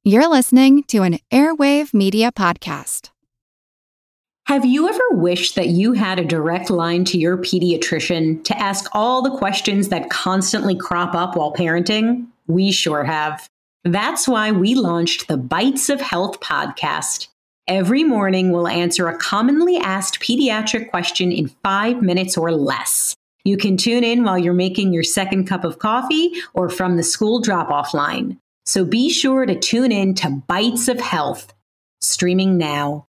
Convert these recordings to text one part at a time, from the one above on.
You're listening to an Airwave Media Podcast. Have you ever wished that you had a direct line to your pediatrician to ask all the questions that constantly crop up while parenting? We sure have. That's why we launched the Bites of Health podcast. Every morning, we'll answer a commonly asked pediatric question in 5 minutes or less. You can tune in while you're making your second cup of coffee or from the school drop-off line. So be sure to tune in to Bites of Health, streaming now.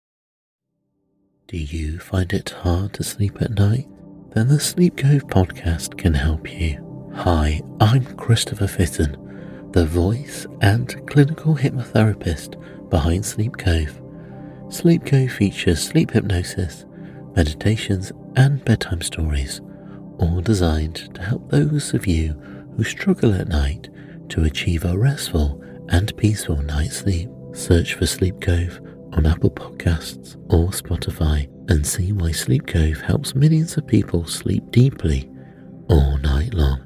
Do you find it hard to sleep at night? Then the Sleep Cove podcast can help you. Hi, I'm Christopher Fitton, the voice and clinical hypnotherapist behind Sleep Cove. Sleep Cove features sleep hypnosis, meditations, and bedtime stories, all designed to help those of you who struggle at night to achieve a restful and peaceful night's sleep. Search for Sleep Cove on Apple Podcasts or Spotify and see why Sleep Cove helps millions of people sleep deeply all night long.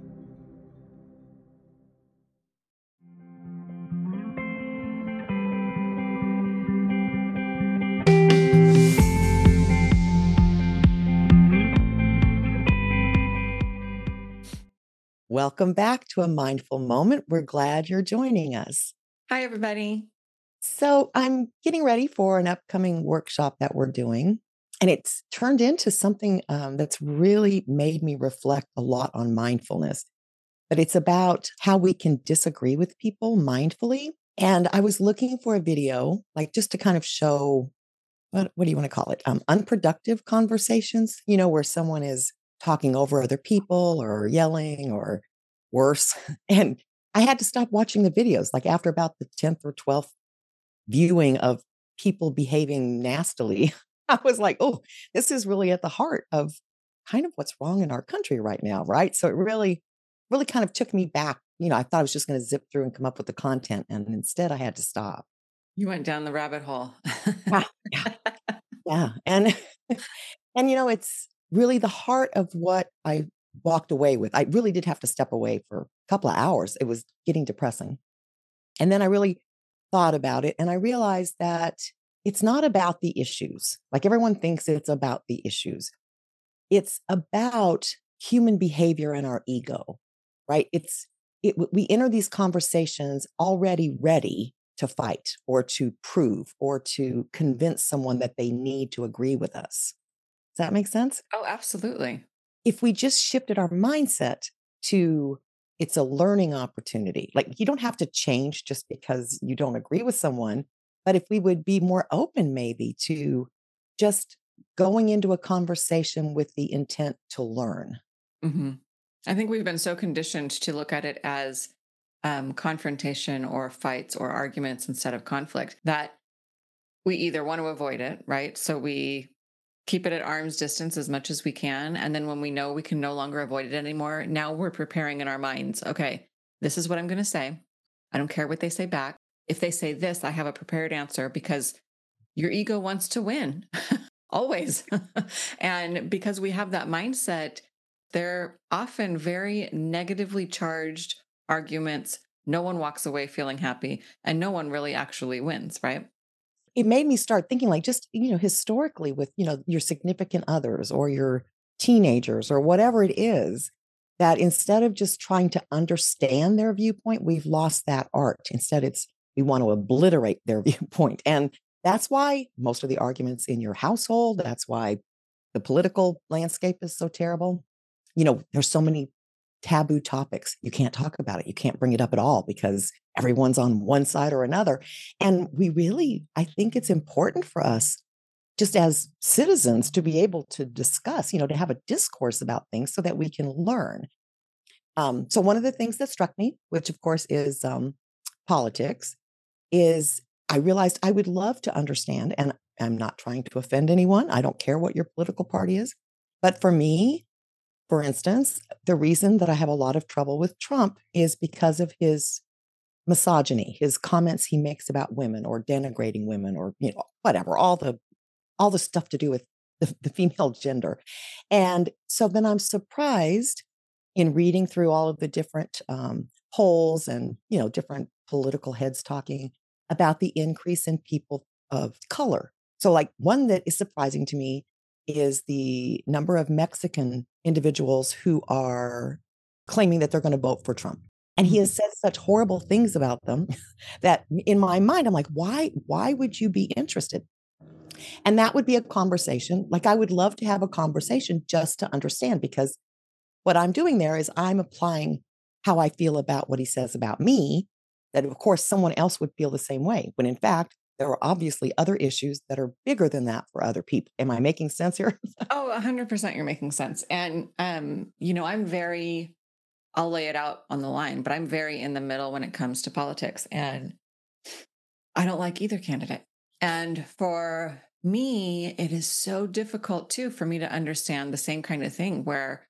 Welcome back to A Mindful Moment. We're glad you're joining us. Hi, everybody. So I'm getting ready for an upcoming workshop that we're doing, and it's turned into something that's really made me reflect a lot on mindfulness. But it's about how we can disagree with people mindfully. And I was looking for a video, like just to kind of show, what do you want to call it? Unproductive conversations, where someone is talking over other people or yelling or worse. And I had to stop watching the videos, like after about the 10th or 12th viewing of people behaving nastily. I was like, oh, this is really at the heart of kind of what's wrong in our country right now, right? So it really kind of took me back. I thought I was just going to zip through and come up with the content, and instead I had to stop. You went down the rabbit hole. Yeah. And it's really the heart of what I walked away with. I really did have to step away for a couple of hours. It was getting depressing. And then I really thought about it, and I realized that it's not about the issues. Like everyone thinks it's about the issues. It's about human behavior and our ego, right? We enter these conversations already ready to fight or to prove or to convince someone that they need to agree with us. Does that make sense? Oh, absolutely. If we just shifted our mindset to it's a learning opportunity, like you don't have to change just because you don't agree with someone, but if we would be more open maybe to just going into a conversation with the intent to learn. Mm-hmm. I think we've been so conditioned to look at it as confrontation or fights or arguments instead of conflict that we either want to avoid it, right? So we keep it at arm's distance as much as we can. And then when we know we can no longer avoid it anymore, now we're preparing in our minds, okay, this is what I'm going to say. I don't care what they say back. If they say this, I have a prepared answer because your ego wants to win always. And because we have that mindset, they're often very negatively charged arguments. No one walks away feeling happy and no one really actually wins, right? It made me start thinking like just, historically with, your significant others or your teenagers or whatever it is, that instead of just trying to understand their viewpoint, we've lost that art. Instead, we want to obliterate their viewpoint. And that's why most of the arguments in your household, that's why the political landscape is so terrible. There's so many taboo topics. You can't talk about it. You can't bring it up at all because everyone's on one side or another. And I think it's important for us just as citizens to be able to discuss, to have a discourse about things so that we can learn. So one of the things that struck me, which of course is politics, is I realized I would love to understand, and I'm not trying to offend anyone. I don't care what your political party is. But for me, for instance, the reason that I have a lot of trouble with Trump is because of his misogyny, his comments he makes about women or denigrating women or, whatever, all the stuff to do with the female gender. And so then I'm surprised in reading through all of the different polls and, different political heads talking about the increase in people of color. So, like, one that is surprising to me is the number of Mexican individuals who are claiming that they're going to vote for Trump. And he has said such horrible things about them that in my mind, I'm like, why would you be interested? And that would be a conversation. Like, I would love to have a conversation just to understand, because what I'm doing there is I'm applying how I feel about what he says about me, that of course someone else would feel the same way, when in fact, there are obviously other issues that are bigger than that for other people. Am I making sense here? Oh, 100% you're making sense. And, I'll lay it out on the line, but I'm very in the middle when it comes to politics. And I don't like either candidate. And for me, it is so difficult too for me to understand the same kind of thing where,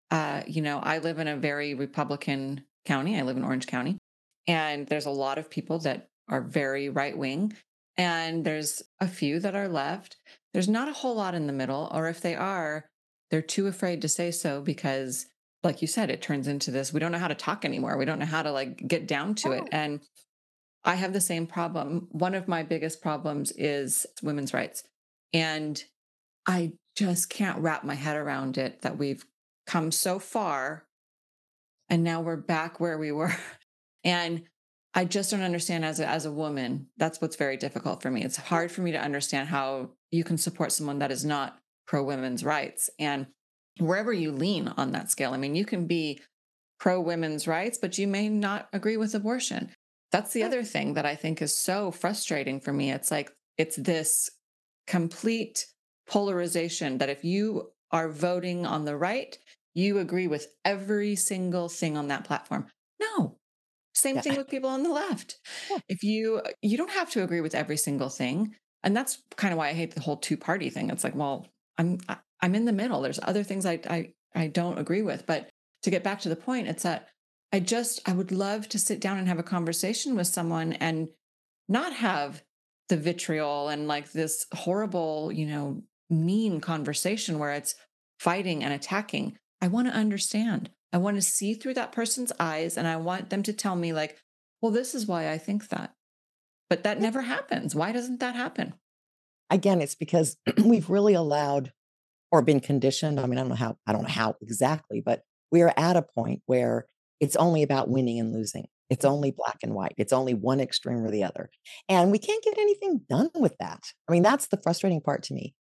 I live in a very Republican county. I live in Orange County, and there's a lot of people that are very right wing, and there's a few that are left. There's not a whole lot in the middle, or if they are, they're too afraid to say so because, like you said, it turns into this. We don't know how to talk anymore. We don't know how to get down to it. And I have the same problem. One of my biggest problems is women's rights. And I just can't wrap my head around it that we've come so far and now we're back where we were. And I just don't understand as a woman. That's what's very difficult for me. It's hard for me to understand how you can support someone that is not pro women's rights. And wherever you lean on that scale, I mean, you can be pro women's rights, but you may not agree with abortion. That's the other thing that I think is so frustrating for me. It's like, it's this complete polarization that if you are voting on the right, you agree with every single thing on that platform. No. Same thing with people on the left. Yeah. If you don't have to agree with every single thing. And that's kind of why I hate the whole two-party thing. It's like, well, I'm in the middle. There's other things I don't agree with. But to get back to the point, it's that I would love to sit down and have a conversation with someone and not have the vitriol and like this horrible, mean conversation where it's fighting and attacking. I want to understand. I want to see through that person's eyes, and I want them to tell me like, well, this is why I think that. But that never happens. Why doesn't that happen? Again, it's because we've really allowed or been conditioned. I mean, I don't know how exactly, but we are at a point where it's only about winning and losing. It's only black and white. It's only one extreme or the other. And we can't get anything done with that. I mean, that's the frustrating part to me.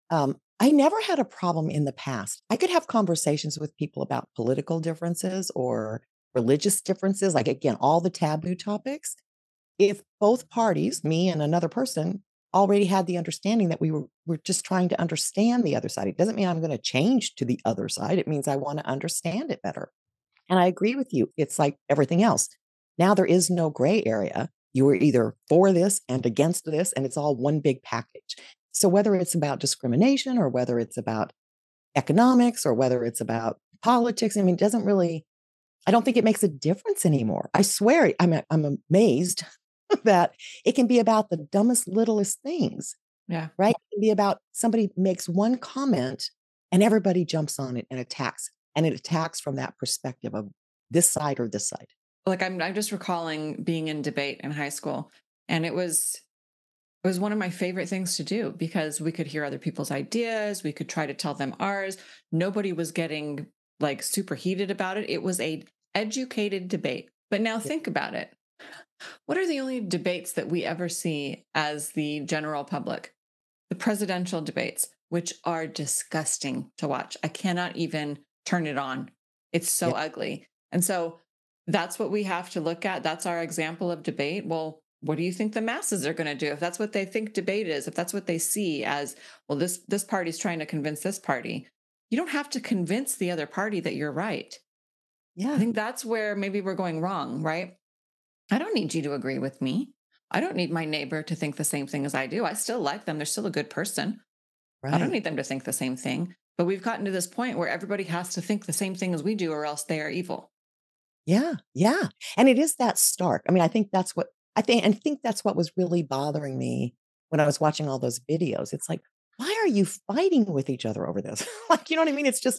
I never had a problem in the past. I could have conversations with people about political differences or religious differences, like, again, all the taboo topics. If both parties, me and another person, already had the understanding that we're just trying to understand the other side. It doesn't mean I'm going to change to the other side. It means I want to understand it better. And I agree with you. It's like everything else. Now there is no gray area. You are either for this and against this, and it's all one big package. So whether it's about discrimination or whether it's about economics or whether it's about politics, I mean, it doesn't really, I don't think it makes a difference anymore. I swear, I'm amazed that it can be about the dumbest, littlest things. Yeah. Right? It can be about somebody makes one comment and everybody jumps on it and attacks. And it attacks from that perspective of this side or this side. Like I'm just recalling being in debate in high school, and it was one of my favorite things to do because we could hear other people's ideas. We could try to tell them ours. Nobody was getting like super heated about it. It was a educated debate. But now think about it. What are the only debates that we ever see as the general public? The presidential debates, which are disgusting to watch. I cannot even turn it on. It's so ugly. And so that's what we have to look at. That's our example of debate. Well, what do you think the masses are going to do if that's what they think debate is? If that's what they see as, well, this party's trying to convince this party. You don't have to convince the other party that you're right. Yeah. I think that's where maybe we're going wrong, right? I don't need you to agree with me. I don't need my neighbor to think the same thing as I do. I still like them. They're still a good person. Right. I don't need them to think the same thing. But we've gotten to this point where everybody has to think the same thing as we do, or else they are evil. Yeah. Yeah. And it is that stark. I mean, I think that's what that's what was really bothering me when I was watching all those videos. It's like, why are you fighting with each other over this? Like, you know what I mean? It's just,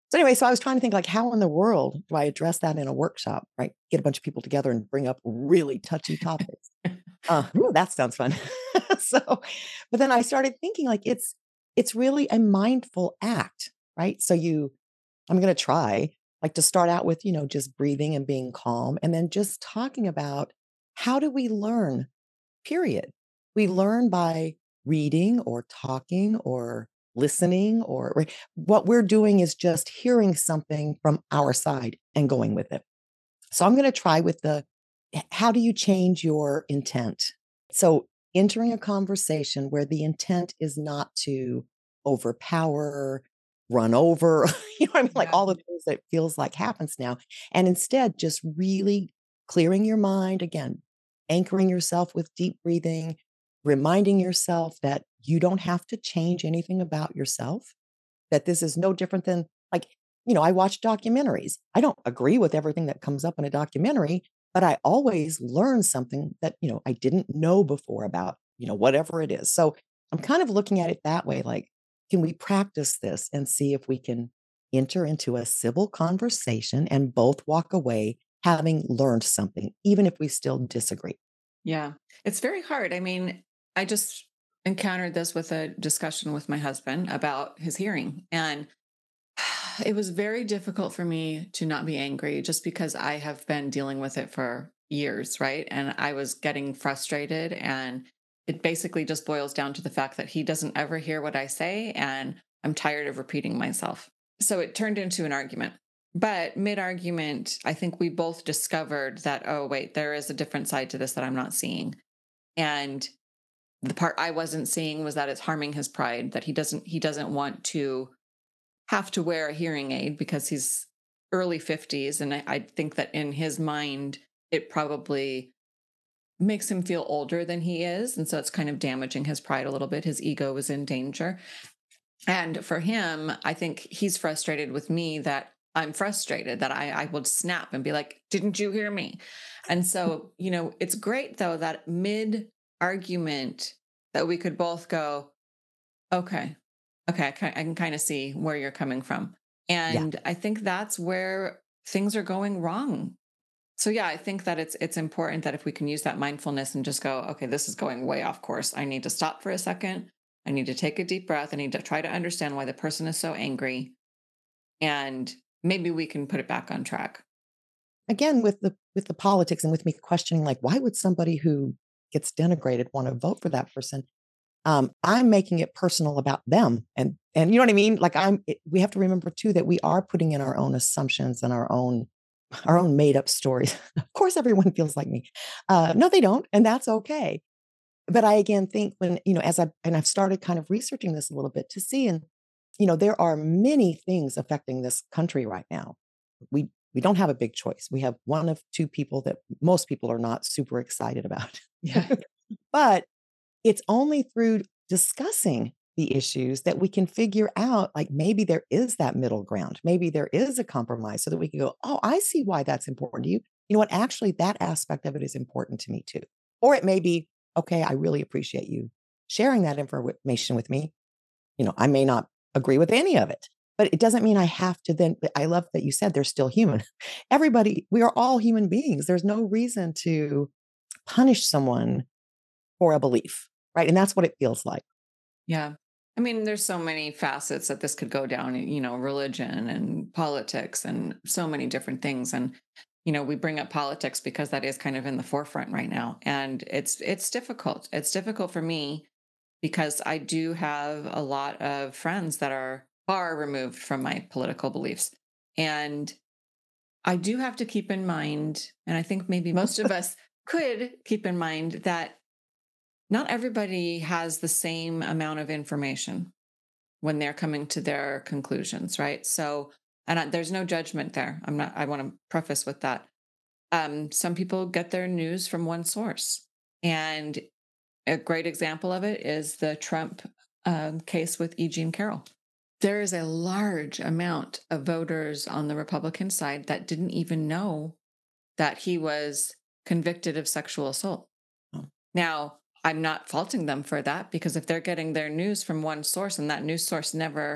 So anyway, so I was trying to think like, how in the world do I address that in a workshop, right? Get a bunch of people together and bring up really touchy topics. Ooh, that sounds fun. So, but then I started thinking like it's really a mindful act, right? I'm going to try like to start out with, just breathing and being calm, and then just talking about how do we learn, period. We learn by reading or talking or listening, or what we're doing is just hearing something from our side and going with it. So I'm going to try with how do you change your intent? So entering a conversation where the intent is not to overpower, run over, you know what I mean? Like all the things that it feels like happens now. And instead, just really clearing your mind again, anchoring yourself with deep breathing, reminding yourself that you don't have to change anything about yourself, that this is no different than like, I watch documentaries. I don't agree with everything that comes up in a documentary, but I always learn something that, I didn't know before about, whatever it is. So I'm kind of looking at it that way. Like, can we practice this and see if we can enter into a civil conversation and both walk away having learned something, even if we still disagree? Yeah, it's very hard. I mean, I just encountered this with a discussion with my husband about his hearing. And it was very difficult for me to not be angry just because I have been dealing with it for years, right? And I was getting frustrated. And it basically just boils down to the fact that he doesn't ever hear what I say. And I'm tired of repeating myself. So it turned into an argument. But mid argument, I think we both discovered that, oh, wait, there is a different side to this that I'm not seeing. And the part I wasn't seeing was that it's harming his pride, that he doesn't want to have to wear a hearing aid because he's early 50s. And I think that in his mind, it probably makes him feel older than he is. And so it's kind of damaging his pride a little bit. His ego is in danger. And for him, I think he's frustrated with me that I'm frustrated, that I would snap and be like, didn't you hear me? And so, it's great though, that mid argument that we could both go, okay, I can kind of see where you're coming from. Yeah. And I think that's where things are going wrong. So yeah, I think that it's important that if we can use that mindfulness and just go, okay, this is going way off course. I need to stop for a second. I need to take a deep breath. I need to try to understand why the person is so angry. And maybe we can put it back on track. Again, with the politics and with me questioning, like, why would somebody who gets denigrated want to vote for that person? I'm making it personal about them, and you know what I mean. Like we have to remember too that we are putting in our own assumptions and our own made up stories. Of course, everyone feels like me. No, they don't, and that's okay. But I again think when I've started kind of researching this a little bit to see, and there are many things affecting this country right now. We don't have a big choice. We have one of two people that most people are not super excited about. Yeah. But it's only through discussing the issues that we can figure out, like maybe there is that middle ground. Maybe there is a compromise so that we can go, oh, I see why that's important to you. You know what? Actually, that aspect of it is important to me too. Or it may be, okay, I really appreciate you sharing that information with me. I may not agree with any of it, but it doesn't mean I have to then. But I love that you said they're still human. Everybody, we are all human beings. There's no reason to punish someone for a belief, right? And that's what it feels like. Yeah. I mean, there's so many facets that this could go down, religion and politics and so many different things. And, we bring up politics because that is kind of in the forefront right now. And it's difficult. It's difficult for me because I do have a lot of friends that are far removed from my political beliefs. And I do have to keep in mind, and I think maybe most of us could keep in mind that not everybody has the same amount of information when they're coming to their conclusions, right? So, and there's no judgment there. I want to preface with that. Some people get their news from one source. And a great example of it is the Trump case with E. Jean Carroll. There is a large amount of voters on the Republican side that didn't even know that he was convicted of sexual assault. Oh. Now, I'm not faulting them for that because if they're getting their news from one source and that news source never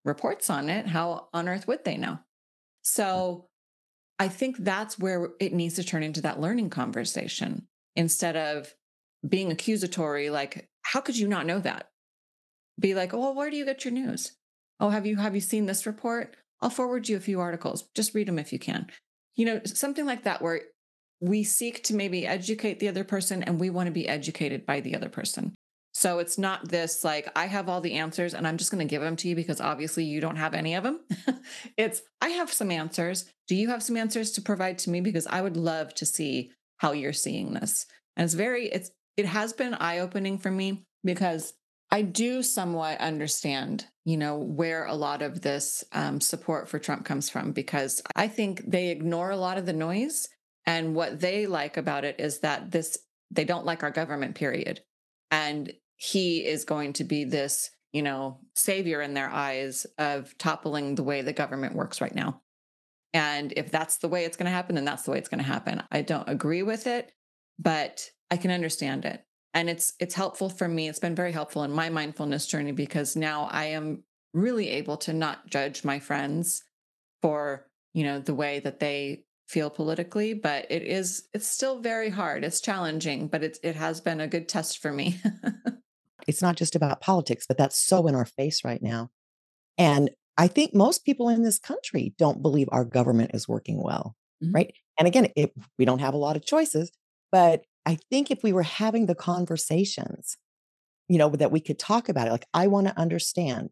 reports on it, how on earth would they know? So I think that's where it needs to turn into that learning conversation instead of being accusatory. Like, how could you not know that? Be like, oh, well, where do you get your news? Oh, have you seen this report? I'll forward you a few articles. Just read them if you can. Something like that, where we seek to maybe educate the other person and we want to be educated by the other person. So it's not this like, I have all the answers and I'm just going to give them to you because obviously you don't have any of them. It's, I have some answers. Do you have some answers to provide to me? Because I would love to see how you're seeing this. And it has been eye-opening for me because I do somewhat understand, where a lot of this support for Trump comes from, because I think they ignore a lot of the noise. And what they like about it is that they don't like our government, period. And he is going to be this, savior in their eyes of toppling the way the government works right now. And if that's the way it's going to happen, then that's the way it's going to happen. I don't agree with it, but I can understand it. And it's helpful for me. It's been very helpful in my mindfulness journey because now I am really able to not judge my friends for, the way that they feel politically, but it's still very hard. It's challenging, but it has been a good test for me. It's not just about politics, but that's so in our face right now. And I think most people in this country don't believe our government is working well, right? And again, we don't have a lot of choices, but I think if we were having the conversations, that we could talk about it, like, I want to understand,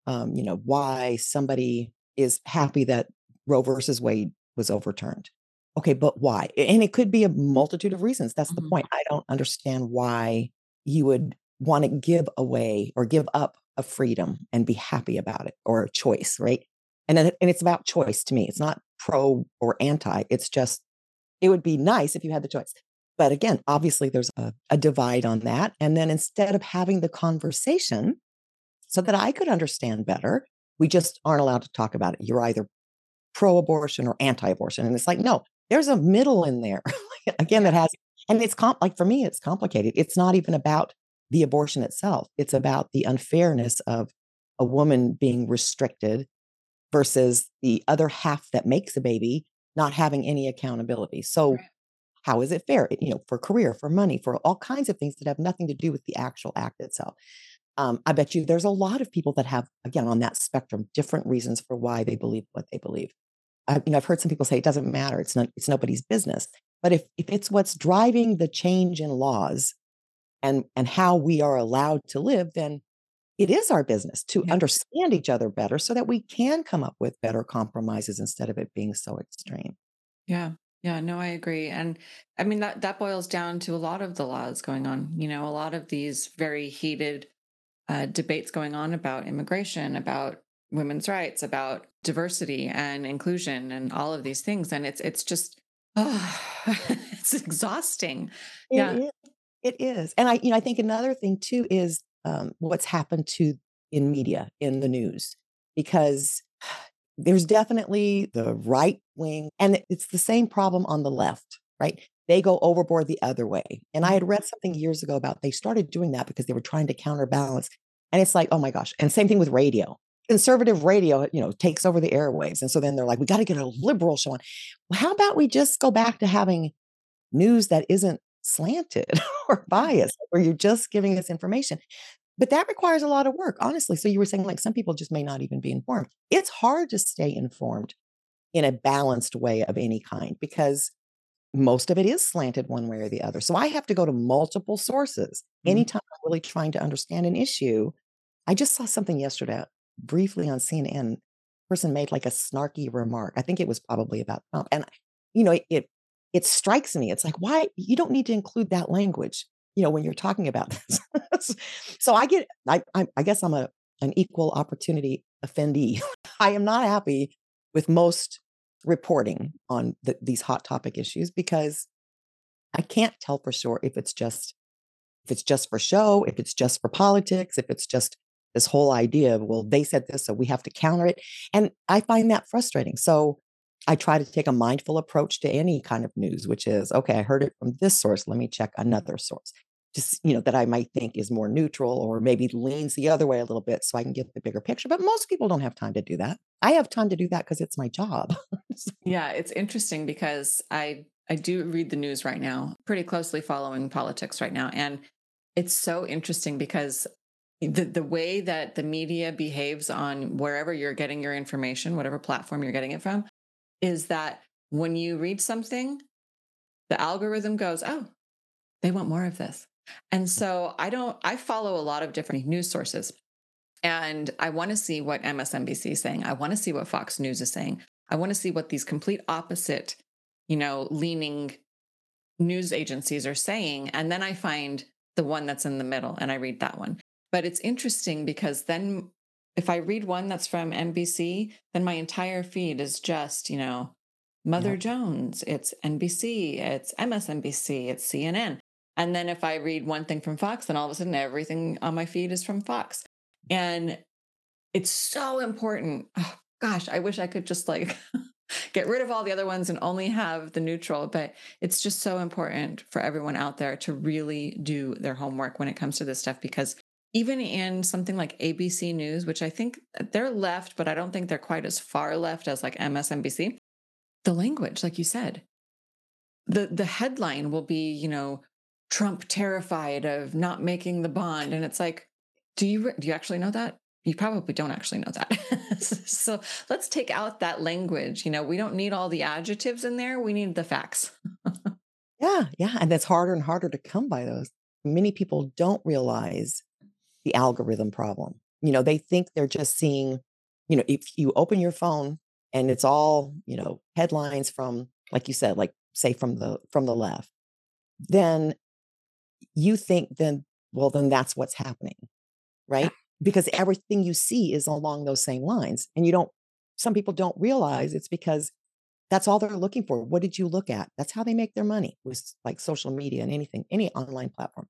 why somebody is happy that Roe versus Wade was overturned. Okay, but why? And it could be a multitude of reasons. That's the point. I don't understand why you would want to give away or give up a freedom and be happy about it, or a choice, right? And it's about choice to me. It's not pro or anti. It's just, it would be nice if you had the choice. But again, obviously there's a divide on that. And then instead of having the conversation so that I could understand better, we just aren't allowed to talk about it. You're either pro-abortion or anti-abortion. And it's like, no, there's a middle in there. Again, that has, and it's like, for me, it's complicated. It's not even about the abortion itself. It's about the unfairness of a woman being restricted versus the other half that makes a baby not having any accountability. So how is it fair? For career, for money, for all kinds of things that have nothing to do with the actual act itself. I bet you there's a lot of people that have, again, on that spectrum, different reasons for why they believe what they believe. I've heard some people say it doesn't matter. It's nobody's business. But if it's what's driving the change in laws and how we are allowed to live, then it is our business to understand each other better so that we can come up with better compromises instead of it being so extreme. Yeah. Yeah, no, I agree. And I mean, that boils down to a lot of the laws going on, a lot of these very heated debates going on about immigration, about women's rights, about diversity and inclusion and all of these things. And it's just, it's exhausting. It is. And I think another thing too is what's happened in media, in the news, because there's definitely the right wing, and it's the same problem on the left, right? They go overboard the other way. And I had read something years ago about they started doing that because they were trying to counterbalance. And it's like, oh my gosh. And same thing with radio. Conservative radio, takes over the airwaves. And so then they're like, we got to get a liberal show on. Well, how about we just go back to having news that isn't slanted or biased, where you're just giving us information? But that requires a lot of work, honestly. So you were saying, like, some people just may not even be informed. It's hard to stay informed in a balanced way of any kind because most of it is slanted one way or the other. So I have to go to multiple sources anytime I'm really trying to understand an issue. I just saw something yesterday briefly on CNN. Person made like a snarky remark. I think it was probably about Trump. And, it strikes me. It's like, why? You don't need to include that language, when you're talking about this. So I guess I'm an equal opportunity offendee. I am not happy with most reporting on these hot topic issues because I can't tell for sure if it's just for show, if it's just for politics, if it's just this whole idea of, well, they said this, so we have to counter it. And I find that frustrating. So I try to take a mindful approach to any kind of news, which is, okay, I heard it from this source. Let me check another source. just, that I might think is more neutral or maybe leans the other way a little bit so I can get the bigger picture. But most people don't have time to do that. I have time to do that because it's my job. Yeah, it's interesting because I do read the news right now, pretty closely following politics right now. And it's so interesting because the way that the media behaves on wherever you're getting your information, whatever platform you're getting it from, is that when you read something, the algorithm goes, oh, they want more of this. And so I follow a lot of different news sources, and I want to see what MSNBC is saying. I want to see what Fox News is saying. I want to see what these complete opposite, leaning news agencies are saying. And then I find the one that's in the middle and I read that one. But it's interesting because then if I read one that's from NBC, then my entire feed is just, Mother Yep. Jones, it's NBC, it's MSNBC, it's CNN. And then if I read one thing from Fox, then all of a sudden everything on my feed is from Fox. And it's so important. Oh, gosh, I wish I could just like get rid of all the other ones and only have the neutral, but it's just so important for everyone out there to really do their homework when it comes to this stuff, because even in something like ABC News, which I think they're left, but I don't think they're quite as far left as like MSNBC, the language, like you said, the headline will be, Trump terrified of not making the bond. And it's like, do you actually know that? You probably don't actually know that. So let's take out that language. We don't need all the adjectives in there. We need the facts. Yeah. Yeah. And that's harder and harder to come by those. Many people don't realize the algorithm problem. They think they're just seeing, if you open your phone and it's all, headlines from, like you said, like say from the left, then you think then that's what's happening, right? Because everything you see is along those same lines. And some people don't realize it's because that's all they're looking for. What did you look at? That's how they make their money with like social media and anything, any online platform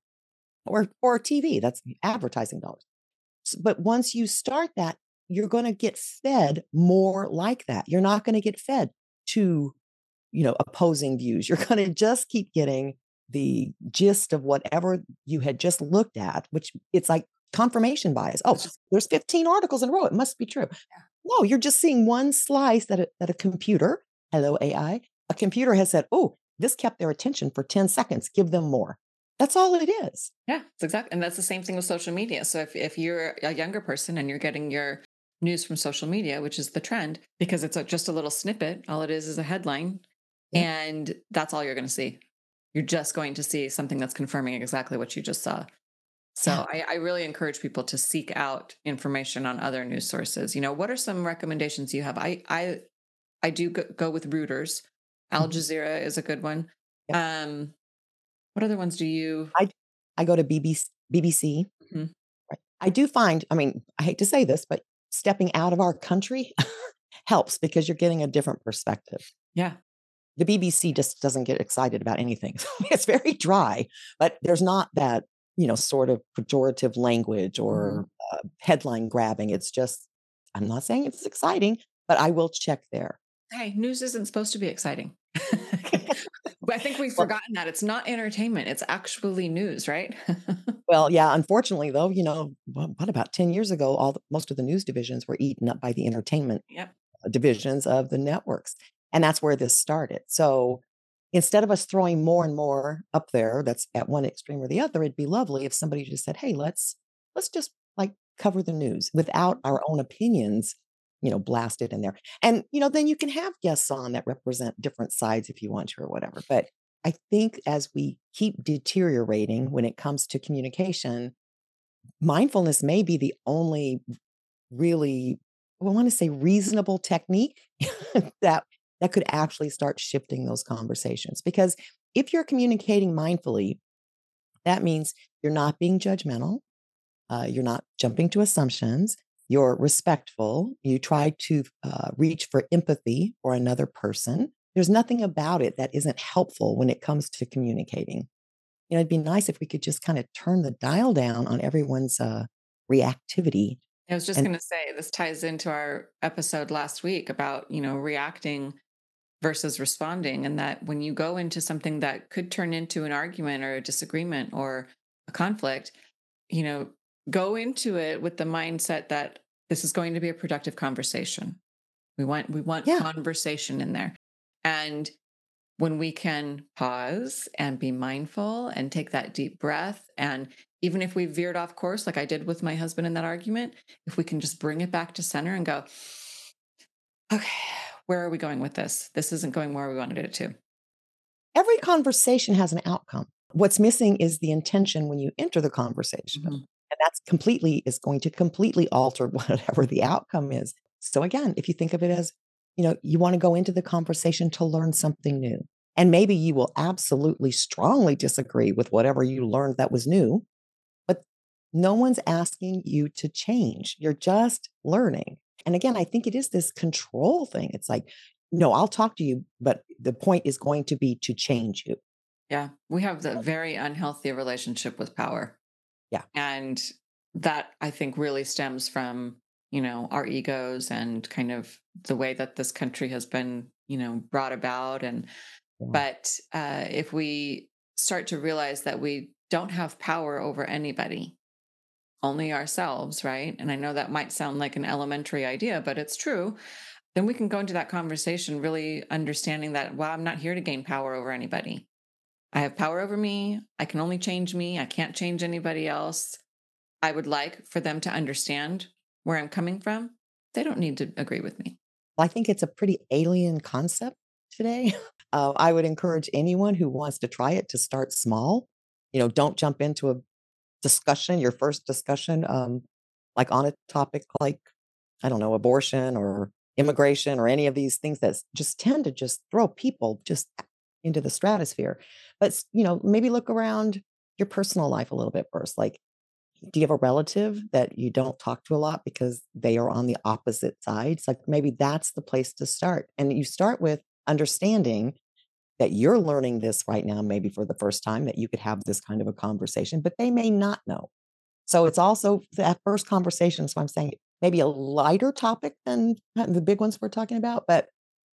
or TV. That's advertising dollars. But once you start that, you're going to get fed more like that. You're not going to get fed to, opposing views. You're going to just keep getting the gist of whatever you had just looked at, which it's like confirmation bias. Oh, there's 15 articles in a row. It must be true. Yeah. No, you're just seeing one slice that a computer, hello AI, a computer has said, oh, this kept their attention for 10 seconds. Give them more. That's all it is. Yeah, it's exactly. And that's the same thing with social media. So if you're a younger person and you're getting your news from social media, which is the trend, because it's just a little snippet, all it is a headline. Yeah. And that's all you're going to see. You're just going to see something that's confirming exactly what you just saw. So yeah. I really encourage people to seek out information on other news sources. What are some recommendations you have? I do go with Reuters. Al Jazeera is a good one. Yeah. What other ones do you? I go to BBC. Mm-hmm. Right. I do find, I hate to say this, but stepping out of our country helps because you're getting a different perspective. Yeah. The BBC just doesn't get excited about anything. It's very dry, but there's not that, sort of pejorative language or headline grabbing. It's just, I'm not saying it's exciting, but I will check there. Hey, news isn't supposed to be exciting. I think we've forgotten that. It's not entertainment. It's actually news, right? Well, yeah, unfortunately, though, what about 10 years ago, most of the news divisions were eaten up by the entertainment divisions of the networks. And that's where this started. So instead of us throwing more and more up there, that's at one extreme or the other, it'd be lovely if somebody just said, hey, let's just like cover the news without our own opinions, blasted in there. And, then you can have guests on that represent different sides if you want to or whatever. But I think as we keep deteriorating when it comes to communication, mindfulness may be the only really, I want to say reasonable technique that could actually start shifting those conversations. Because if you're communicating mindfully, that means you're not being judgmental. You're not jumping to assumptions. You're respectful. You try to reach for empathy for another person. There's nothing about it that isn't helpful when it comes to communicating. It'd be nice if we could just kind of turn the dial down on everyone's reactivity. I was just going to say, this ties into our episode last week about, reacting versus responding. And that when you go into something that could turn into an argument or a disagreement or a conflict, you know, go into it with the mindset that this is going to be a productive conversation. We want Yeah. conversation in there. And when we can pause and be mindful and take that deep breath, and even if we veered off course, like I did with my husband in that argument, if we can just bring it back to center and go, okay, where are we going with this? This isn't going where we wanted it to. Every conversation has an outcome. What's missing is the intention when you enter the conversation. Mhm. And that's completely is going to completely alter whatever the outcome is. So again, if you think of it as, you want to go into the conversation to learn something new. And maybe you will absolutely strongly disagree with whatever you learned that was new, but no one's asking you to change. You're just learning. And again, I think it is this control thing. It's like, no, I'll talk to you, but the point is going to be to change you. Yeah. We have the very unhealthy relationship with power. Yeah. And that I think really stems from, our egos and kind of the way that this country has been, brought about. And, Yeah. but if we start to realize that we don't have power over anybody, only ourselves, right? And I know that might sound like an elementary idea, but it's true. Then we can go into that conversation really understanding that, wow, I'm not here to gain power over anybody. I have power over me. I can only change me. I can't change anybody else. I would like for them to understand where I'm coming from. They don't need to agree with me. I think it's a pretty alien concept today. I would encourage anyone who wants to try it to start small. Don't jump into a discussion, your first discussion, like on a topic like, I don't know, abortion or immigration or any of these things that just tend to just throw people just into the stratosphere. But, maybe look around your personal life a little bit first. Like, do you have a relative that you don't talk to a lot because they are on the opposite sides? Like maybe that's the place to start. And you start with understanding that you're learning this right now, maybe for the first time, that you could have this kind of a conversation, but they may not know. So it's also that first conversation. So I'm saying maybe a lighter topic than the big ones we're talking about. But,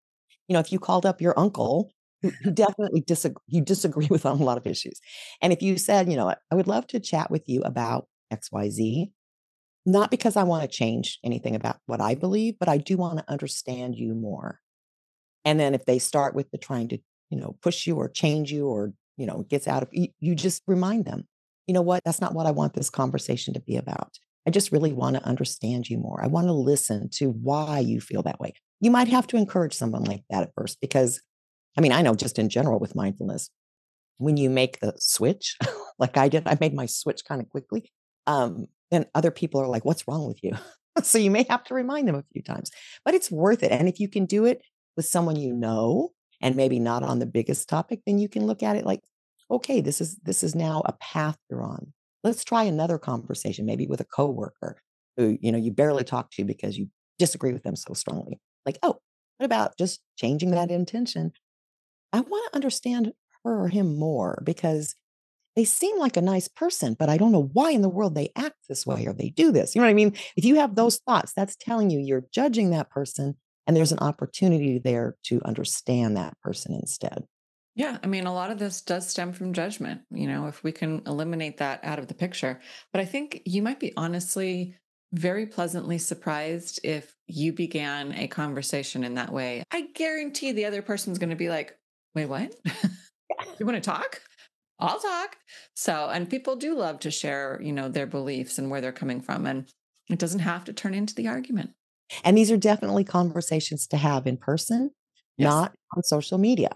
if you called up your uncle, who definitely you disagree with on a lot of issues. And if you said, I would love to chat with you about XYZ, not because I want to change anything about what I believe, but I do want to understand you more. And then if they start with the trying to, push you or change you or, gets out of you just remind them, you know what, that's not what I want this conversation to be about. I just really want to understand you more. I want to listen to why you feel that way. You might have to encourage someone like that at first, because I know just in general with mindfulness, when you make the switch, like I did, I made my switch kind of quickly. Then other people are like, what's wrong with you? So you may have to remind them a few times, but it's worth it. And if you can do it with someone and maybe not on the biggest topic, then you can look at it like, okay, this is now a path you're on. Let's try another conversation, maybe with a coworker who, you barely talk to because you disagree with them so strongly. Like, oh, what about just changing that intention? I want to understand her or him more because they seem like a nice person, but I don't know why in the world they act this way or they do this. You know what I mean? If you have those thoughts, that's telling you you're judging that person, and there's an opportunity there to understand that person instead. Yeah. I mean, a lot of this does stem from judgment, if we can eliminate that out of the picture. But I think you might be honestly very pleasantly surprised if you began a conversation in that way. I guarantee the other person's going to be like, wait, what? You want to talk? I'll talk. So, and people do love to share, their beliefs and where they're coming from. And it doesn't have to turn into the argument. And these are definitely conversations to have in person, Yes. not on social media,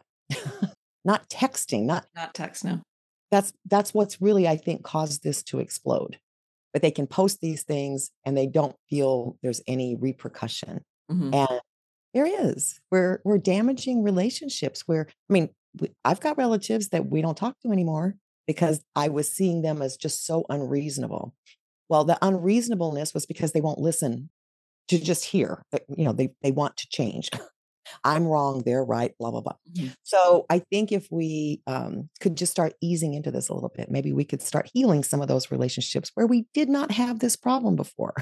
not texting, Not text, no. that's what's really, I think, caused this to explode. But they can post these things and they don't feel there's any repercussion. Mhm. And there is. We're damaging relationships where, I've got relatives that we don't talk to anymore because I was seeing them as just so unreasonable. Well, the unreasonableness was because they won't listen to just hear that, they want to change. I'm wrong, they're right, blah, blah, blah. Mhm. So I think if we could just start easing into this a little bit, maybe we could start healing some of those relationships where we did not have this problem before.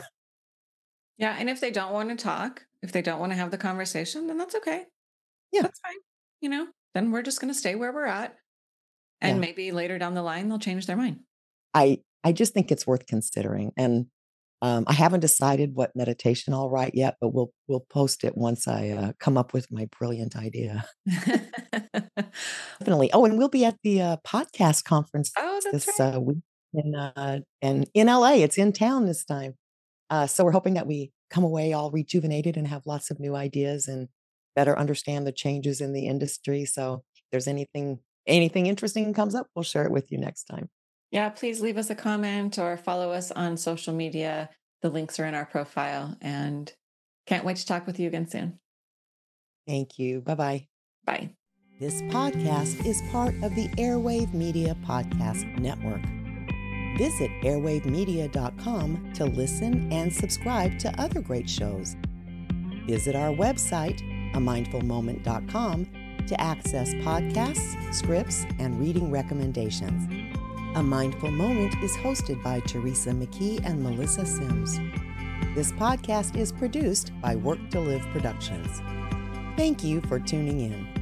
Yeah. And if they don't want to talk, if they don't want to have the conversation, then that's okay. Yeah. That's fine. Then we're just going to stay where we're at. And Yeah. maybe later down the line, they'll change their mind. I just think it's worth considering. And I haven't decided what meditation I'll write yet, but we'll post it once I come up with my brilliant idea. Definitely. Oh, and we'll be at the podcast conference Oh, that's this right. week in LA. It's in town this time. So we're hoping that we come away all rejuvenated and have lots of new ideas and better understand the changes in the industry. So if there's anything interesting comes up, we'll share it with you next time. Yeah, please leave us a comment or follow us on social media. The links are in our profile, and can't wait to talk with you again soon. Thank you. Bye-bye. Bye. This podcast is part of the Airwave Media Podcast Network. Visit airwavemedia.com to listen and subscribe to other great shows. Visit our website, amindfulmoment.com, to access podcasts, scripts, and reading recommendations. A Mindful Moment is hosted by Teresa McKee and Melissa Sims. This podcast is produced by Work to Live Productions. Thank you for tuning in.